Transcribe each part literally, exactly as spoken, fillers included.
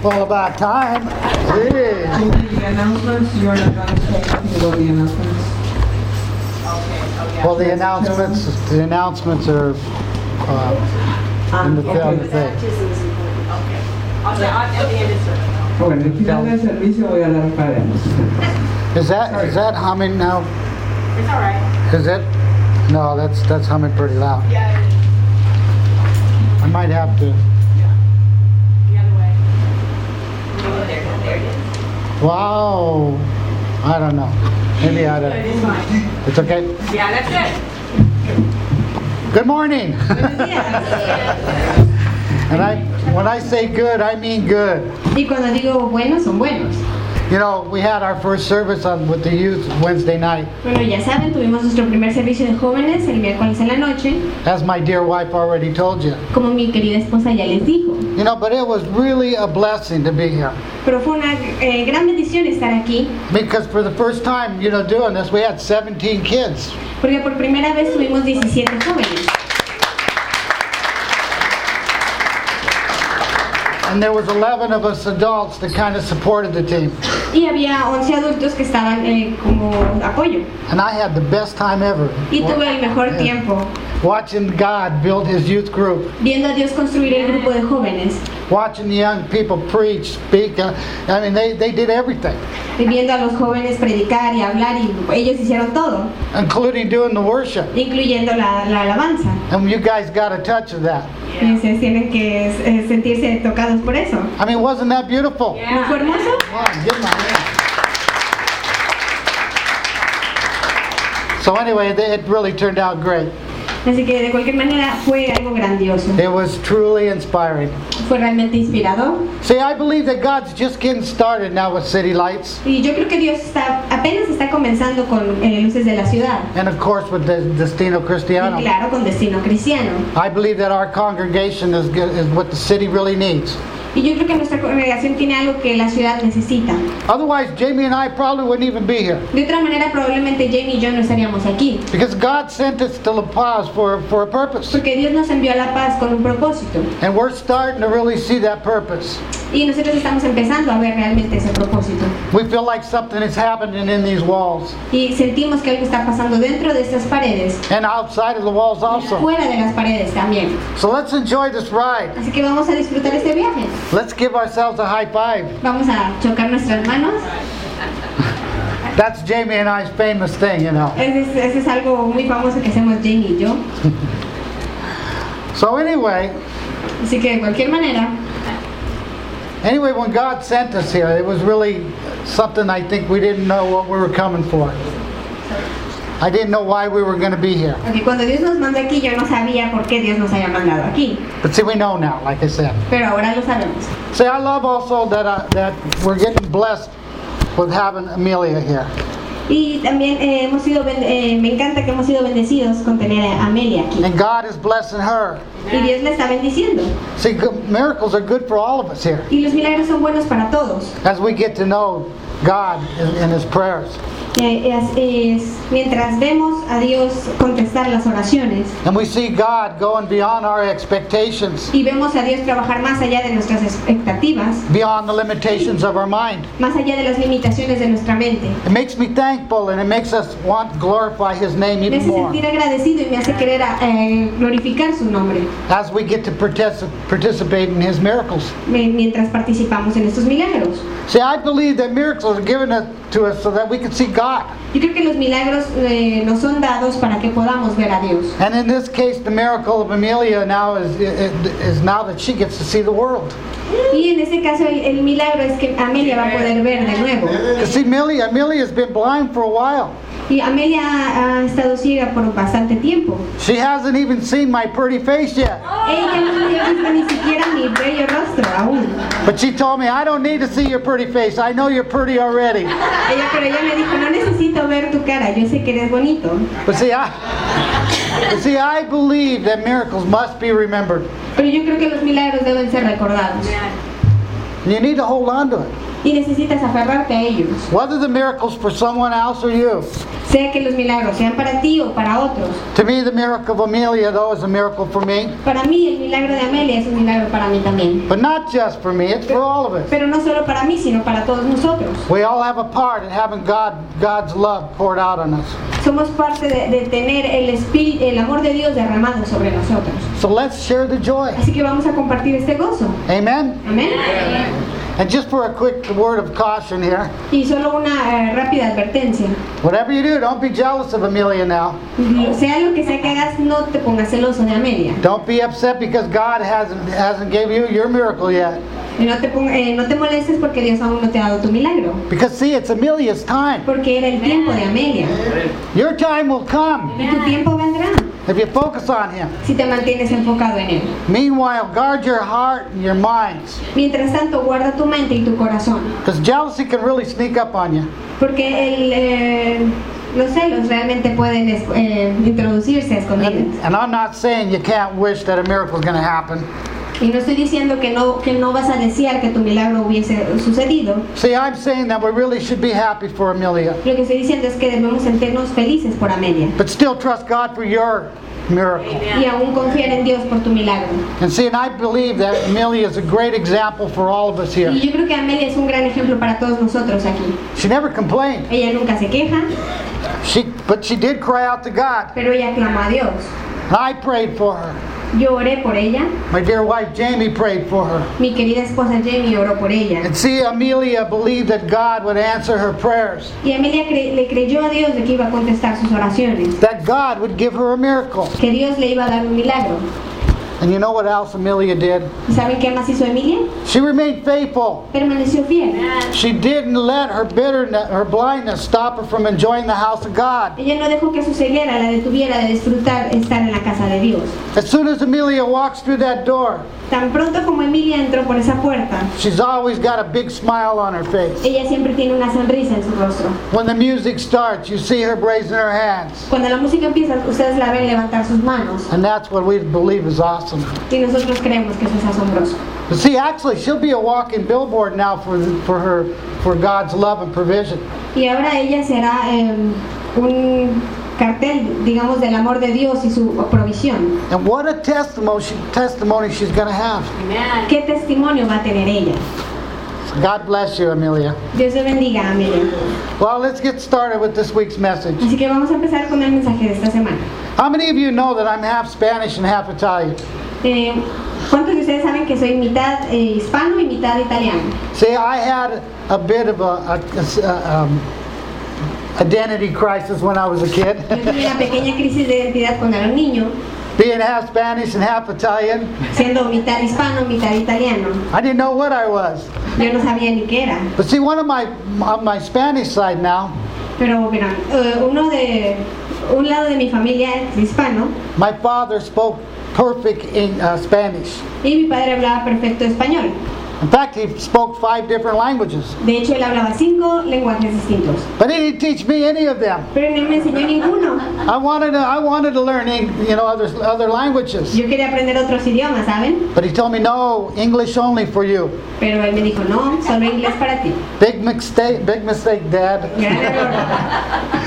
Well, about time. Sí. The announcements, you're not going to say anything about the announcements. Well, the announcements, the announcements are uh, in the Okay. the thing. I'll say at the end of service. Bueno, al final del servicio voy a dar un par de anuncios. Is that is that humming now? It's all right. Is it? No, that's that's humming pretty loud. Yeah, it is. I might have to. The other way. Oh, there, there it is. Wow. I don't know. Maybe I It don't. is fine. It's okay. Yeah, that's it. Good morning. And I, when I say good, I mean good. Y cuando digo buenos, son buenos. You know, we had our first service on with the youth Wednesday night, Bueno, ya saben, tuvimos nuestro primer servicio de jóvenes el miércoles en la noche, as my dear wife already told you. como mi querida esposa ya les dijo. You know, but it was really a blessing to be here. Pero fue una eh, gran bendición estar aquí, Because for the first time, you know, doing this, we had seventeen kids. porque por primera vez tuvimos diecisiete jóvenes. And there was eleven of us adults that kind of supported the team. Y había once adultos que estaban eh, como apoyo. And I had the best time ever. Y tuve el mejor tiempo Watching God build His youth group. viendo a Dios construir el grupo de jóvenes, Watching the young people preach, speak. Uh, I mean, they, they did everything. y viendo a los jóvenes predicar y hablar, y ellos hicieron todo, Including doing the worship. incluyendo la, la alabanza. And you guys got a touch of that. Y ustedes tienen que eh, sentirse tocados por eso. I mean, wasn't that beautiful? ¿No fue hermoso? Yeah, give 'em a hand. So anyway, they- it really turned out great. Así que de cualquier manera fue algo grandioso. It was truly inspiring. Fue realmente inspirador. See, I believe that God's just getting started now with City Lights. Y yo creo que Dios está apenas está comenzando con eh, Luces de la Ciudad. And of course with the Destino Y Cristiano. claro, con Destino Cristiano. I believe that our congregation is, good- is what the city really needs. Y yo creo que nuestra congregación tiene algo que la ciudad necesita. Otherwise, Jamie and I probably wouldn't even be here. De otra manera, probablemente Jamie y yo no estaríamos aquí. Because God sent us to La Paz for, for a purpose. Porque Dios nos envió a La Paz con un propósito. And we're starting to really see that purpose. Y nosotros estamos empezando a ver realmente ese propósito. We feel like something is happening in these walls. Y sentimos que algo está pasando dentro de estas paredes, And outside of the walls also. fuera de las paredes también. So let's enjoy this ride. Así que vamos a disfrutar este viaje. Let's give ourselves a high five. Vamos a chocar nuestras manos. That's Jamie and I's famous thing, you know. Ese es, ese es algo muy famoso que hacemos Jamie y yo. So anyway, Así que de cualquier manera, anyway, when God sent us here, it was really something I think we didn't know what we were coming for. I didn't know why we were going to be here. porque cuando Dios nos mandó aquí, yo no sabía por qué Dios nos había mandado aquí. But see, we know now, like I said. Pero ahora lo sabemos. See, I love also that uh, that we're getting blessed with having Amelia here. Y también eh, hemos sido, ben- eh, me encanta que hemos sido bendecidos con tener a Amelia aquí. And God is blessing her. Y Dios la está bendiciendo. See, good, miracles are good for all of us here Y los milagros son buenos para todos. as we get to know God in, in His prayers. Eh, es- es- mientras vemos a Dios contestar las oraciones And we see God going beyond our expectations, y vemos a Dios trabajar más allá de nuestras expectativas, beyond the limitations of our mind. más allá de las limitaciones de nuestra mente. It makes me thankful and it makes us want to glorify His name Me even hace more sentir agradecido y me hace querer eh, glorificar su nombre as we get to partici- participate in His miracles. me- mientras participamos en estos milagros. See, I believe that miracles are given us- to us so that we can see God. Yo creo que los milagros eh, nos son dados para que podamos ver a Dios. And in this case, the miracle of Amelia now is, is now that she gets to see the world. Y en este caso el, el milagro es que Amelia va a poder ver de nuevo. Because see, Amelia, Amelia's been blind for a while. Y Amelia ha, ha estado ciega por bastante tiempo. She hasn't even seen my pretty face yet. Ella no había visto ni siquiera mi bello rostro aún. But she told me, I don't need to see your pretty face. I know you're pretty already. Ella, pero ella me dijo, no necesito ver tu cara, yo sé que eres bonito. But see, I, but see, I believe that miracles must be remembered. Pero yo creo que los milagros deben ser recordados. And you need to hold on to it. y necesitas aferrarte a ellos. Whether the miracle's for someone else or you. Sea que los milagros sean para ti o para otros. To me, the miracle of Amelia, though, is a miracle for me. Para mí el milagro de Amelia es un milagro para mí también. But not just for me, it's for all of us. Pero no solo para mí, sino para todos nosotros. We all have a part in having God, God's love poured out on us. Somos parte de, de tener el espíritu, el amor de Dios derramado sobre nosotros. So let's share the joy. Así que vamos a compartir este gozo. Amen? Amén. And just for a quick word of caution here, Y solo una eh, rápida advertencia. whatever you do, don't be jealous of Amelia now. Sea lo que sea que hagas, no te pongas celoso de Amelia. Don't be upset because God hasn't hasn't gave you your miracle yet. Y no te, pon- eh, no te molestes porque Dios aún no te ha dado tu milagro. Because see, it's Amelia's time. Porque era el tiempo de Amelia. Your time will come Y tu tiempo vendrá if you focus on Him. si te mantienes enfocado en Él. Meanwhile, guard your heart and your minds. Mientras tanto, guarda tu mente y tu corazón. Because jealousy can really sneak up on you. Porque el, eh, los celos realmente pueden es- eh, introducirse a escondidas. And, and I'm not saying you can't wish that a miracle is going to happen. Y no estoy diciendo que no, que no vas a desear que tu milagro hubiese sucedido. See, I'm saying that we really should be happy for Amelia. Lo que estoy diciendo es que debemos sentirnos felices por Amelia. But still trust God for your miracle. Y aún confiar en Dios por tu milagro. And see, and I believe that Amelia is a great example for all of us Y here. yo creo que Amelia es un gran ejemplo para todos nosotros aquí. She never complained. Ella nunca se queja, She, but she did cry out to God. pero ella clamó a Dios. I prayed for her. Yo oré por ella, My dear wife Jamie prayed for her. mi querida esposa Jamie oró por ella. And see, Amelia believed that God would answer her prayers. Y Amelia cre- le creyó a Dios de que iba a contestar sus oraciones, That God would give her a miracle. que Dios le iba a dar un milagro. And you know what else Amelia did? ¿Y saben qué más hizo Emilia? She remained faithful. Permaneció fiel. She didn't let her bitterness, her blindness stop her from enjoying the house of God. Ella no dejó que su ceguera la detuviera de disfrutar estar en la casa de Dios. As soon as Amelia walks through that door, Tan pronto como Emilia entró por esa puerta, she's always got a big smile on her face. ella siempre tiene una sonrisa en su rostro. When the music starts, you see her raising her hands. Cuando la música empieza, ustedes la ven levantar sus manos. And that's what we believe is awesome. Y nosotros creemos que eso es asombroso. But see, actually, she'll be a walking billboard now for, for her, for God's love and provision. Y ahora ella será eh, un cartel, digamos, del amor de Dios y su provisión. And what a testimony, she, testimony she's going to have. Amen. ¿Qué testimonio va a tener ella? God bless you, Amelia. Dios te bendiga, Amelia. Well, let's get started with this week's message. Así que vamos a empezar con el mensaje de esta semana. How many of you know that I'm half Spanish and half Italian? Eh, ¿Cuántos de ustedes saben que soy mitad eh, hispano y mitad italiano? See, I had a bit of a, a- a, um, identity crisis when I was a kid. Yo tuve una pequeña crisis de identidad cuando era un niño, Being half Spanish and half Italian, siendo mitad hispano, mitad italiano. I didn't know what I was. Yo no sabía ni qué era. But see, one of my, on my Spanish side now, Pero mira, eh, uno de, un lado de mi familia es hispano my father spoke perfect in uh, Spanish. y mi padre hablaba perfecto español. In fact, he spoke five different languages. De hecho, él hablaba cinco lenguajes distintos. But he didn't teach me any of them. Pero no me enseñó ninguno. I wanted to, I wanted to learn, Eng- you know, other, other languages. Yo quería aprender otros idiomas, ¿saben? But he told me, no, English only for you. Pero él me dijo, no, solo inglés para ti. Big mistake, big mistake, Dad. Gran error.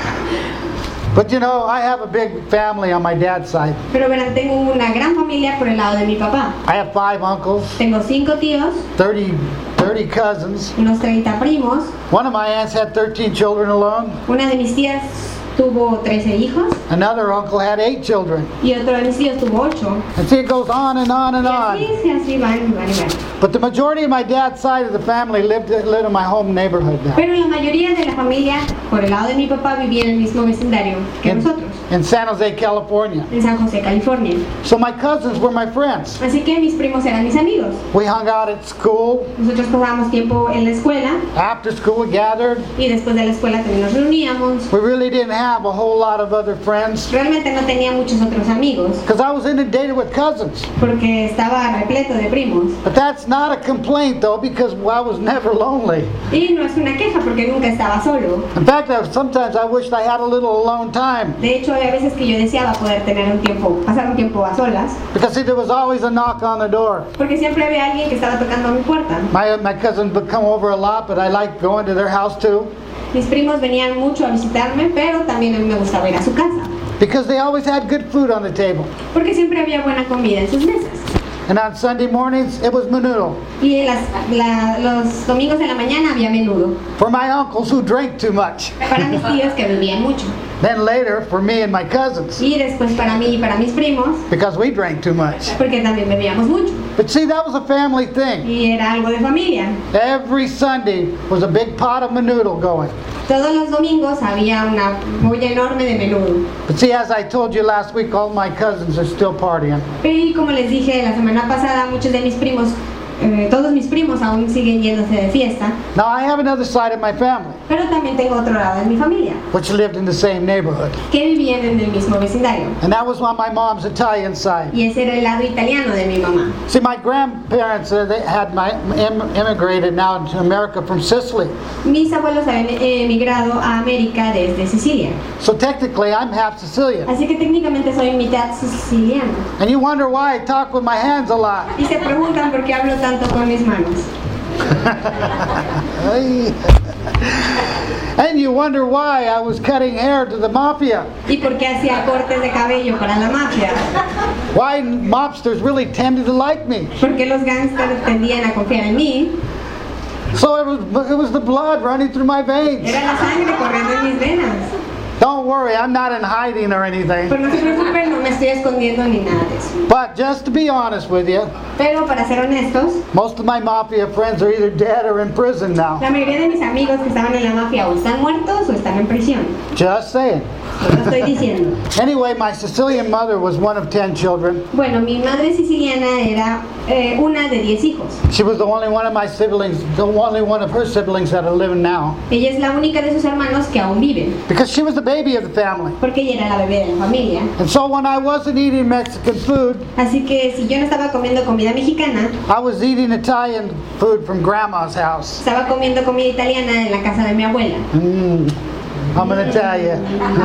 But you know, I have a big family on my dad's side. Pero verán, tengo una gran familia por el lado de mi papá. I have five uncles, Tengo cinco tíos, thirty, thirty cousins. unos treinta primos. One of my aunts had thirteen children alone. Una de mis tías tuvo trece hijos Another uncle had eight children. y otro de mis tíos tuvo ocho. And see, it goes on and on and Y on. así, sí, así van, van y van. But the majority of my dad's side of the family lived, lived in my home neighborhood now. Pero la mayoría de la familia, por el lado de mi papá, vivía en el mismo vecindario que In, nosotros, in San Jose, California. en San José, California. So my cousins were my friends. Así que mis primos eran mis amigos. We hung out at school. Nosotros pasábamos tiempo en la escuela After school, we gathered. y después de la escuela también nos reuníamos. We really didn't have a whole lot of other friends Realmente no tenía muchos otros amigos because I was inundated with cousins. porque estaba repleto de primos. But that's not a complaint though, because I was never lonely. Y no es una queja porque nunca estaba solo. In fact, I, sometimes I wished I had a little alone time De hecho, había veces que yo deseaba poder tener un tiempo, pasar un tiempo a solas, because see, there was always a knock on the door. porque siempre había alguien que estaba tocando a mi puerta. My, my cousins would come over a lot, but I liked going to their house too Mis primos venían mucho a visitarme, pero también a mí me gustaba ir a su casa, because they always had good food on the table. porque siempre había buena comida en sus mesas. And on Sunday mornings, it was menudo Y en las, la- los domingos de la mañana había menudo, for my uncles who drank too much. para mis tíos que bebían mucho. Then later, for me and my cousins, Y después para mí y para mis primos, because we drank too much. porque también bebíamos mucho. But see, that was a family thing. Y era algo de familia. Every Sunday was a big pot of menudo going. Todos los domingos había una olla enorme de menudo. But see, as I told you last week, all my cousins are still partying. Y como les dije la semana pasada, muchos de mis primos, eh, todos mis primos aún siguen yéndose de fiesta, Now, I have another side of my family, pero también tengo otro lado de mi familia, which lived in the same neighborhood. que vivían en el mismo vecindario. And that was on my mom's Italian side. Y ese era el lado italiano de mi mamá. See, my grandparents, uh, they had my, im- immigrated now to America from Sicily. Mis abuelos habían eh, emigrado a América desde Sicilia. So technically, I'm half Sicilian. Así que técnicamente soy mitad siciliana. And you wonder why I talk with my hands a lot. Y se preguntan por qué hablo tanto con mis manos. Ay. And you wonder why I was cutting hair to the mafia. Y por qué hacía cortes de cabello para la mafia. Why mobsters really tended to like me. Porque los gángsters tendían a confiar en mí. So it was, it was the blood running through my veins. Era la sangre corriendo en mis venas. Don't worry, I'm not in hiding or anything. Pero no se preocupen, no me estoy escondiendo ni nada de eso. But just to be honest with you, Pero para ser honestos, most of my mafia friends are either dead or in prison now. la mayoría de mis amigos que estaban en la mafia o están muertos o están en prisión. Just saying. Lo estoy diciendo. Anyway, my Sicilian mother was one of ten children. Bueno, mi madre siciliana era eh, una de diez hijos. She was the only one of my siblings, the only one of her siblings that are living now. Ella es la única de sus hermanos que aún viven, Because she was the baby of the family. porque ella era la bebé de la familia. And so when I wasn't eating Mexican food, Así que si yo no estaba comiendo comida mexicana, I was eating Italian food from Grandma's house. estaba comiendo comida italiana en la casa de mi abuela. Mm, I'm gonna tell you,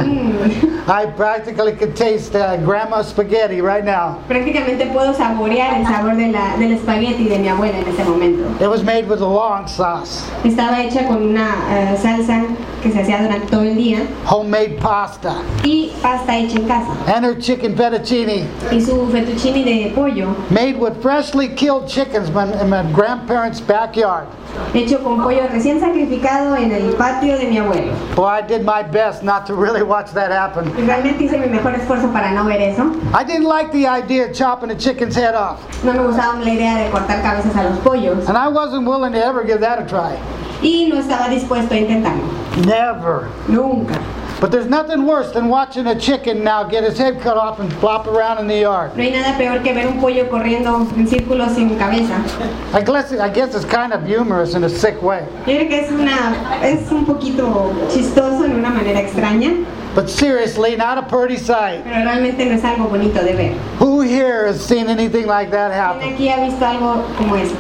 Mm. I practically could taste uh, Grandma's spaghetti right now. Prácticamente puedo saborear el sabor de la, del espagueti de mi abuela en ese momento. It was made with a long sauce, Estaba hecha con una eh, salsa que se hacía durante todo el día homemade pasta, y pasta hecha en casa. and her chicken fettuccine, Y su fettuccine de pollo, made with freshly killed chickens in my- in my grandparents' backyard. hecho con pollo recién sacrificado en el patio de mi abuelo. Boy, I did my best not to really watch that happen. Y realmente hice mi mejor esfuerzo para no ver eso. I didn't like the idea of chopping a chicken's head off, No me gustaba la idea de cortar cabezas a los pollos and I wasn't willing to ever give that a try. y no estaba dispuesto a intentarlo. Never. Nunca. But there's nothing worse than watching a chicken now get his head cut off and flop around in the yard. No hay nada peor que ver un pollo corriendo en círculos sin cabeza. I guess, I guess it's kind of humorous in a sick way. Yo creo que es, una, es un poquito chistoso en una manera extraña, But seriously, not a pretty sight. pero realmente no es algo bonito de ver. Who here has seen anything like that ¿Quién happen? aquí ha visto algo como eso?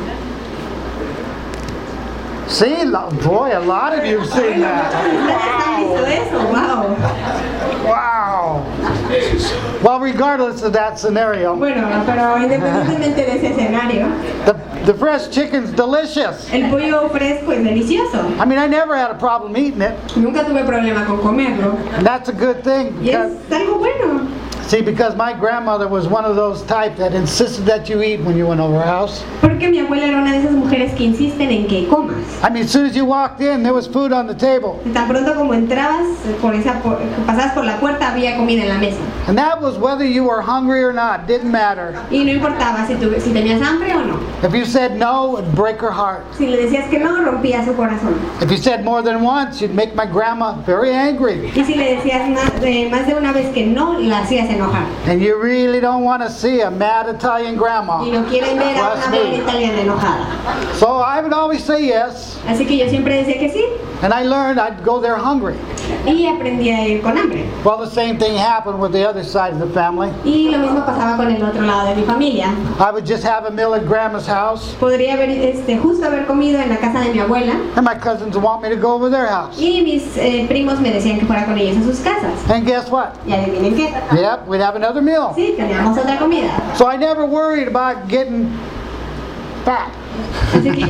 See, lo- boy, a lot of you have seen that. ¿Ustedes han visto eso? ¡Wow! Wow. Well, regardless of that scenario, Bueno, pero independientemente de ese escenario, the, the fresh chicken's delicious. el pollo fresco es delicioso. I mean, I never had a problem eating it, Nunca tuve problema con comerlo. and that's a good thing. Y es Because, algo bueno. see, because my grandmother was one of those type that insisted that you eat when you went over her house. Porque mi abuela era una de esas mujeres que insisten en que comas. I mean, as soon as you walked in, there was food on the table. Tan pronto como entrabas, por esa, por, pasabas por la puerta, había comida en la mesa. And that was whether you were hungry or not, didn't matter. Y no importaba si, tu, si tenías hambre o no. If you said no, it'd break her heart. Si le decías que no, rompía su corazón. If you said more than once, you'd make my grandma very angry. Y si le decías más de, más de una vez que no, la hacías enojar. And you really don't want to see a mad Italian grandma. Y no quieren ver a Trust una abuela me. italiana enojada. So I would always say yes, Así que yo siempre decía que sí. and I learned I'd go there hungry. y aprendí a ir con hambre. Well, the same thing happened with the other side of the family. Y lo mismo pasaba con el otro lado de mi familia. I would just have a meal at Grandma's house, Podría haber, este, justo haber comido en la casa de mi abuela and my cousins would want me to go over their house. y mis eh, primos me decían que fuera con ellos a sus casas. And guess what? Y adivinen qué. Yep, we'd have another meal. Sí, teníamos otra comida. So I never worried about getting fat. Así que,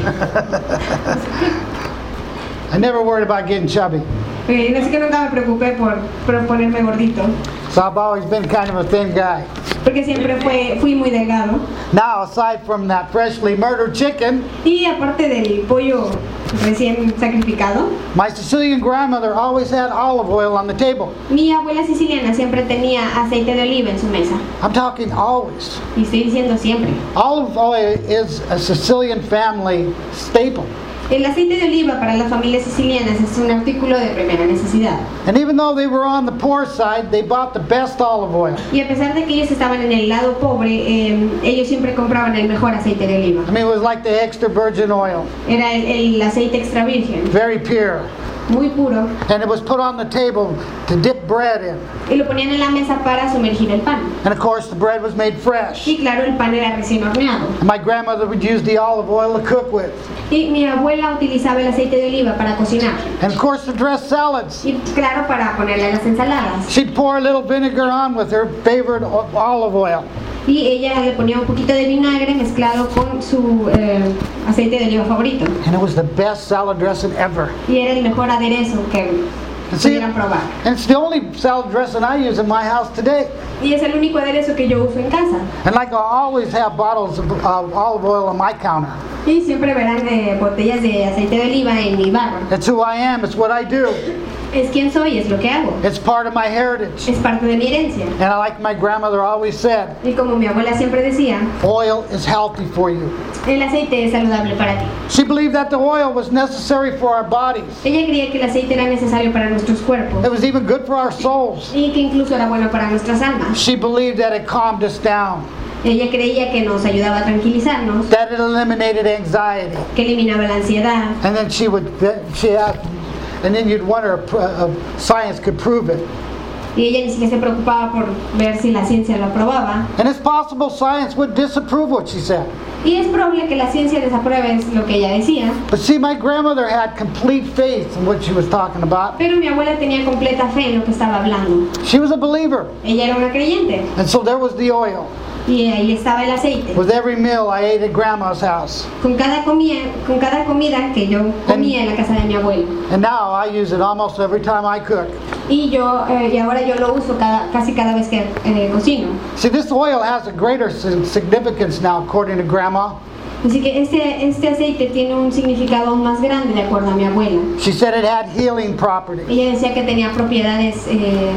I never worried about getting chubby. eh, así que nunca me preocupé por, por ponerme gordito. So I've always been kind of a thin guy. Porque siempre fue, fui muy delgado. Now, aside from that freshly murdered chicken, Y aparte del pollo recién sacrificado, my Sicilian grandmother always had olive oil on the table. mi abuela siciliana siempre tenía aceite de oliva en su mesa. I'm talking always. Y estoy diciendo siempre. Olive oil is a Sicilian family staple. El aceite de oliva para las familias sicilianas es un artículo de primera necesidad. And even though they were on the poor side, they bought the best olive oil. Y a pesar de que ellos estaban en el lado pobre, eh, ellos siempre compraban el mejor aceite de oliva. I mean, it was like the extra virgin oil, Era el, el aceite extra virgen, very pure. muy puro, And it was put on the table to dip bread in. y lo ponían en la mesa para sumergir el pan. And of course, the bread was made fresh. Y claro, el pan era recién horneado. And my grandmother would use the olive oil to cook with. Y mi abuela utilizaba el aceite de oliva para cocinar. And of course, to dress salads. Y claro, para ponerle a las ensaladas. She'd pour a little vinegar on with her favorite o- olive oil. Y ella le ponía un poquito de vinagre mezclado con su eh, aceite de oliva favorito. And it was the best salad dressing ever. Y era el mejor aderezo que And, see, pudieran probar. and it's the only salad dressing I use in my house today. Y es el único aderezo que yo uso en casa. And like I always have bottles of, of olive oil on my counter. Y siempre verán eh, botellas de aceite de oliva en mi barra. It's who I am. It's what I do. Es quien soy, es lo que hago. It's part of my heritage. Es parte de mi herencia. And I like my grandmother always said, Y como mi abuela siempre decía, oil is healthy for you. el aceite es saludable para ti. She believed that the oil was necessary for our bodies. Ella creía que el aceite era necesario para nuestros cuerpos It was even good for our souls. y que incluso era bueno para nuestras almas. She believed that it calmed us down, Ella creía que nos ayudaba a tranquilizarnos, that it eliminated anxiety. que eliminaba la ansiedad. And then she would, she asked, and then you'd wonder if uh, science could prove it. Y ella ni siquiera se preocupaba por ver si la ciencia lo aprobaba. And it's possible science would disapprove what she said. Y es probable que la ciencia desapruebe lo que ella decía. But see, my grandmother had complete faith in what she was talking about. Pero mi abuela tenía completa fe en lo que estaba hablando. She was a believer. Ella era una creyente. And so there was the oil. Y ahí estaba el aceite. With every meal I ate at grandma's house. Con cada, comida, con cada comida que yo comía en la casa de mi abuela. And now I use it almost every time I cook. Y yo eh, y ahora yo lo uso cada, casi cada vez que eh, cocino. See, this oil has a greater si- significance now, according to grandma. Así que este, este aceite tiene un significado aún más grande de acuerdo a mi abuela. She said it had healing properties. Ella decía que tenía propiedades eh,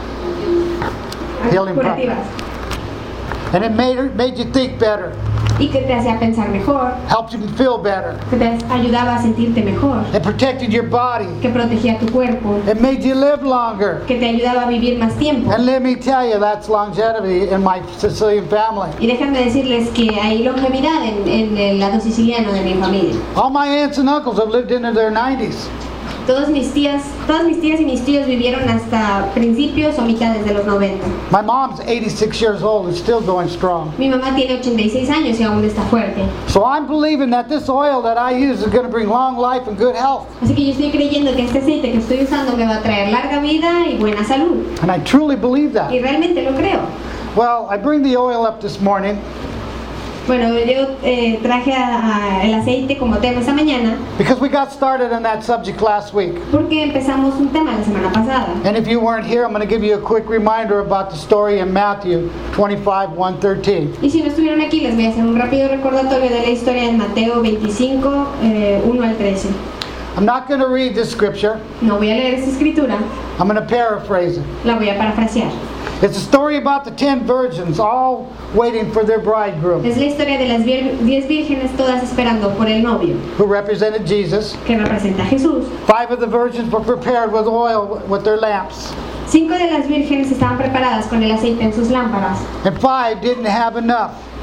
Healing curativas And it made her, made you think better, y que te hacía pensar mejor, helped you feel better. que te ayudaba a sentirte mejor, It protected your body. que protegía tu cuerpo, It made you live longer. que te ayudaba a vivir más tiempo. And let me tell you, that's longevity in my Sicilian family. Y déjenme decirles que hay longevidad en, en el lado siciliano de mi familia. All my aunts and uncles have lived into their nineties. Todos mis tías, todas mis tías y mis tíos vivieron hasta principios o mitades de los noventa. My mom's eighty-six years old and still going strong. Mi mamá tiene ochenta y seis años y aún está fuerte. So I'm believing that this oil that I use is going to bring long life and good health. Así que yo estoy creyendo que este aceite que estoy usando me va a traer larga vida y buena salud. And I truly believe that. Y realmente lo creo. Well, I bring the oil up this morning Bueno, yo eh, traje a- a el aceite como tema esta mañana because we got started on that subject last week. porque empezamos un tema la semana pasada. And if you weren't here, I'm going to give you a quick reminder about the story in Matthew twenty-five, one through thirteen. Y si no estuvieron aquí, les voy a hacer un rápido recordatorio de la historia en Mateo veinticinco, eh, uno al trece. I'm not going to read this scripture. No voy a leer esta escritura, I'm going to paraphrase it. la voy a parafrasear. It's a story about the ten virgins all waiting for their bridegroom, Es la historia de las vier- diez vírgenes todas esperando por el novio, who represented Jesus. que representa a Jesús. Five of the virgins were prepared with oil with their lamps, Cinco de las vírgenes estaban preparadas con el aceite en sus lámparas and five didn't have enough.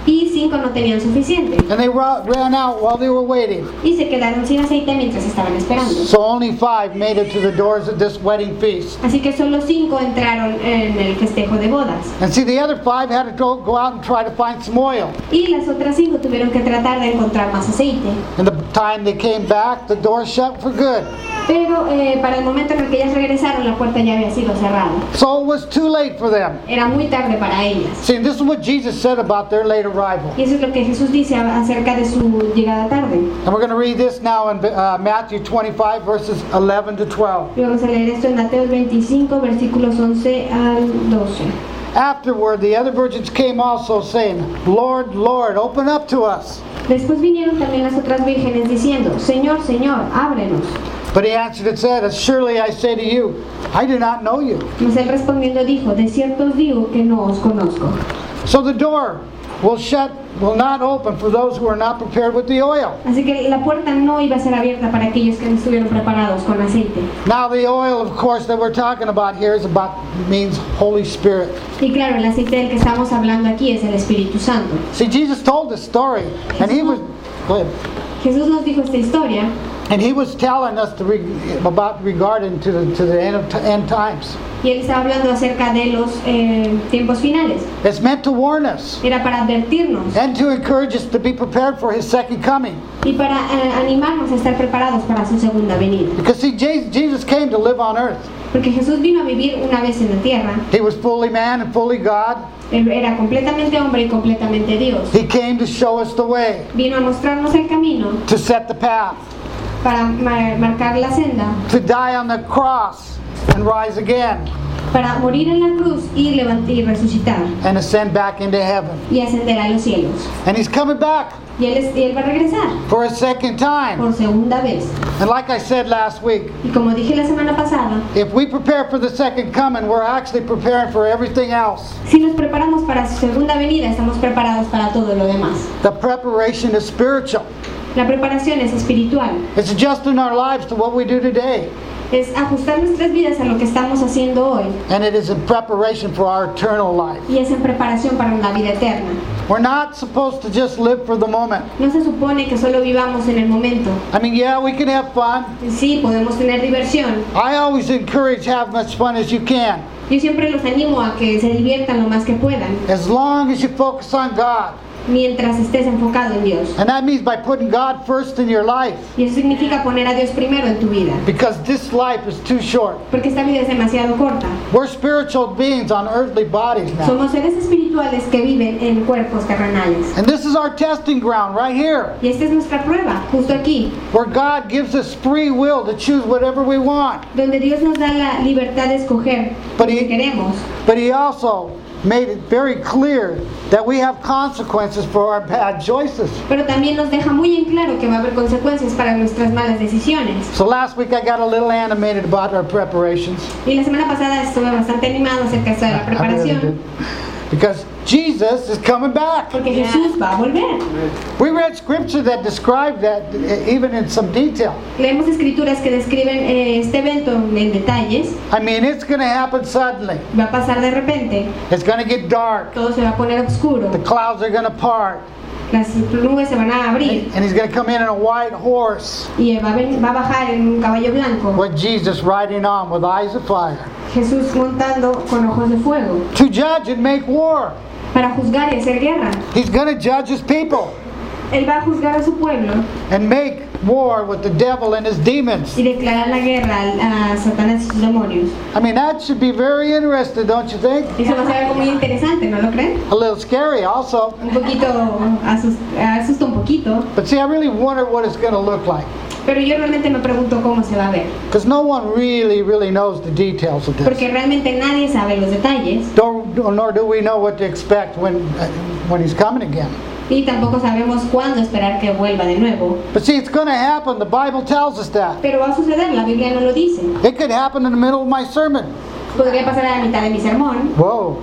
y cinco no tenían suficiente. And they ra- ran out while they were waiting. Y se quedaron sin aceite mientras estaban esperando. So only five made it to the doors of this wedding feast. Así que solo cinco entraron en el festejo de bodas. And see, the other five had to go, go out and try to find some oil. Y las otras cinco tuvieron que tratar de encontrar más aceite. And the time they came back, the door shut for good. Pero eh, para el momento en el que ellas regresaron, la puerta ya había sido cerrada. So it was too late for them. Era muy tarde para ellas. See, this is what Jesus said about their late arrival. Y eso es lo que Jesús dice a- acerca de su llegada tarde. And we're going to read this now in uh, Matthew twenty-five, verses eleven to twelve. Y vamos a leer esto en Mateo veinticinco, versículos once al doce. Afterward, the other virgins came also, saying, Lord, Lord, open up to us. Después vinieron también las otras vírgenes diciendo, Señor, Señor, ábrenos. But he answered and said, Surely I say to you, I do not know you. Mas él respondiendo dijo, de cierto os digo que no os conozco. So the door will shut, will not open for those who are not prepared with the oil. Así que la puerta no iba a ser abierta para aquellos que no estuvieron preparados con aceite. Now the oil, of course, that we're talking about here is about, means Holy Spirit. Y claro, el aceite del que estamos hablando aquí es el Espíritu Santo. See, Jesus told this story, and he was, go ahead. Jesús nos dijo esta historia And he was telling us to re, about regarding to the to the end of t- end times. y él estaba hablando acerca de los eh, tiempos finales. It's meant to warn us Era para advertirnos and to encourage us to be prepared for his second coming. y para eh, animarnos a estar preparados para su segunda venida. Because see, Je- Jesus came to live on earth. Porque Jesús vino a vivir una vez en la tierra. He was fully man and fully God. Él era completamente hombre y completamente Dios. He came to show us the way, Vino a mostrarnos el camino to set the path, para mar- marcar la senda, to die on the cross and rise again para morir en la cruz y levantar y resucitar and ascend back into heaven. y ascender a los cielos. And he's coming back Y él, es- y él va a regresar for a second time. por segunda vez. And like I said last week, Y como dije la semana pasada, if we prepare for the second coming, we're actually preparing for everything else. si nos preparamos para su segunda venida, estamos preparados para todo lo demás. The preparation is spiritual. La preparación es espiritual. It's adjusting our lives to what we do today. Es ajustar nuestras vidas a lo que estamos haciendo hoy. And it is in preparation for our eternal life. Y es en preparación para la vida eterna. We're not supposed to just live for the moment. No se supone que solo vivamos en el momento. I mean, yeah, we can have fun. Sí, podemos tener diversión. I always encourage have as much fun as you can, Yo siempre los animo a que se diviertan lo más que puedan, as long as you focus on God. mientras estés enfocado en Dios. And that means by putting God first in your life, Y eso significa poner a Dios primero en tu vida. because this life is too short. Porque esta vida es demasiado corta. We're spiritual beings on earthly bodies now. Somos seres espirituales que viven en cuerpos terrenales. And this is our testing ground right here, Y esta es nuestra prueba, justo aquí, where God gives us free will to choose whatever we want. donde Dios nos da la libertad de escoger lo But he- que queremos. But He also made it very clear that we have consequences for our bad choices. Pero también nos deja muy en claro que va a haber consecuencias para nuestras malas decisiones. So last week I got a little animated about our preparations. Y la semana pasada estuve bastante animado acerca de esto de la I really preparación, did. Because Jesus is coming back. porque Jesús va a volver. We read scripture that described that uh, even in some detail. Leemos escrituras que describen eh, este evento en detalles. I mean, it's going to happen suddenly. Va a pasar de repente, It's going to get dark. todo se va a poner oscuro, The clouds are going to part. las nubes se van a abrir And He's going to come in on a white horse y va a, ven- va a bajar en un caballo blanco. with Jesus riding on with eyes of fire. Jesús montando con ojos de fuego To judge and make war. para juzgar y hacer guerra. He's going to judge His people Él va a juzgar a su pueblo and make war with the devil and his demons. y declarar la guerra a, a Satanás y sus demonios. I mean, that should be very interesting, don't you think? Eso va a ser algo muy interesante, ¿no lo creen? A little scary also. Un poquito, asus- asusta un poquito, But see, I really wonder what it's going to look like. pero yo realmente me pregunto cómo se va a ver, Because no one really, really knows the details of this. porque realmente nadie sabe los detalles Don't, nor do we know what to expect when, uh, when He's coming again. y tampoco sabemos cuándo esperar que vuelva de nuevo. But see, it's going to happen. The Bible tells us that. Pero va a suceder, la Biblia no lo dice. It could happen in the middle of my sermon. Podría pasar a la mitad de mi sermón, Whoa.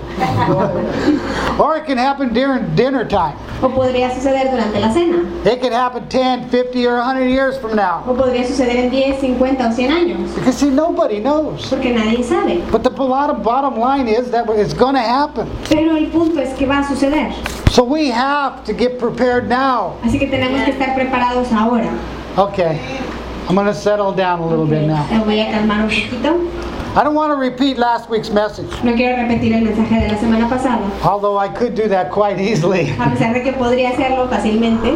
Or it can happen during dinner time. o podría suceder durante la cena, It could happen ten, fifty, or one hundred years from now. o podría suceder en diez, cincuenta o cien años, Because see, nobody knows. porque nadie sabe. But the bottom, bottom line is that it's going to happen. Pero el punto es que va a suceder. So we have to get prepared now. Así que tenemos que estar preparados ahora. Okay, I'm going to settle down a little bit now. Me voy a calmar un poquito. I don't want to repeat last week's message, No quiero repetir el mensaje de la semana pasada, although I could do that quite easily. a pesar de que podría hacerlo fácilmente.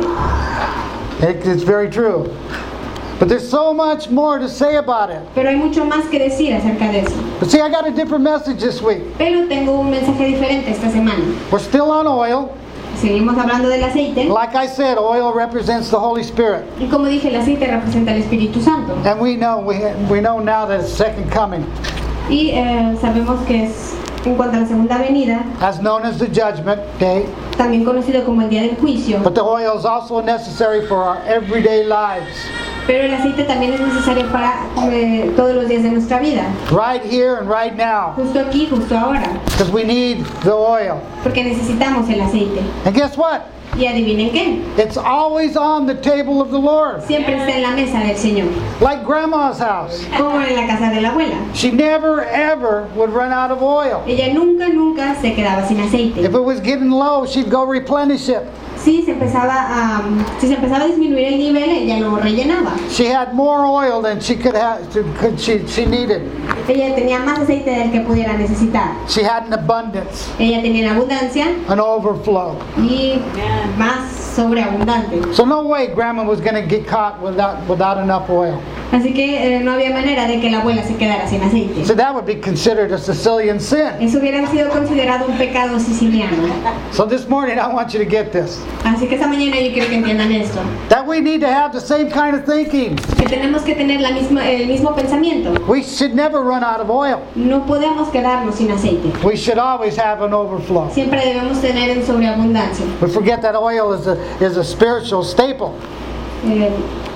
It- It's very true. But there's so much more to say about it. Pero hay mucho más que decir acerca de eso. But see, I got a different message this week. Pero tengo un mensaje diferente esta semana. We're still on oil. Seguimos hablando del aceite. Like I said, oil represents the Holy Spirit. Y como dije, el aceite representa el Espíritu Santo. And we know we, we know now that it's second coming, Y eh, sabemos que es, en cuanto a la segunda venida, as known as the judgment day. también conocido como el día del juicio. But the oil is also necessary for our everyday lives. Pero el aceite también es necesario para eh, todos los días de nuestra vida. Right here and right now. Justo aquí, justo ahora. Because we need the oil. Porque necesitamos el aceite. And guess what? Y adivinen qué. It's always on the table of the Lord. Siempre está en la mesa del Señor. Like Grandma's house. Como en la casa de la abuela. She never ever would run out of oil. Ella nunca, nunca se quedaba sin aceite. If it was getting low, she'd go replenish it. Si se empezaba a, si se empezaba a disminuir el nivel, ella lo rellenaba. She had more oil than she could have, could she, she needed. Ella tenía más aceite del que pudiera necesitar. She had an abundance, Ella tenía en abundancia an overflow. y más sobreabundante. So no way Grandma was going to get caught without, without enough oil. Así que eh, no había manera de que la abuela se quedara sin aceite. So that would be considered a Sicilian sin. Eso hubiera sido considerado un pecado siciliano. So this morning I want you to get this. Así que esta mañana yo quiero que entiendan esto. That we need to have the same kind of thinking. Que tenemos que tener la misma, el mismo pensamiento. We should never run out of oil. No podemos quedarnos sin aceite. We should always have an overflow. Siempre debemos tener en sobreabundancia. We forget that oil is a, is a spiritual staple. Eh,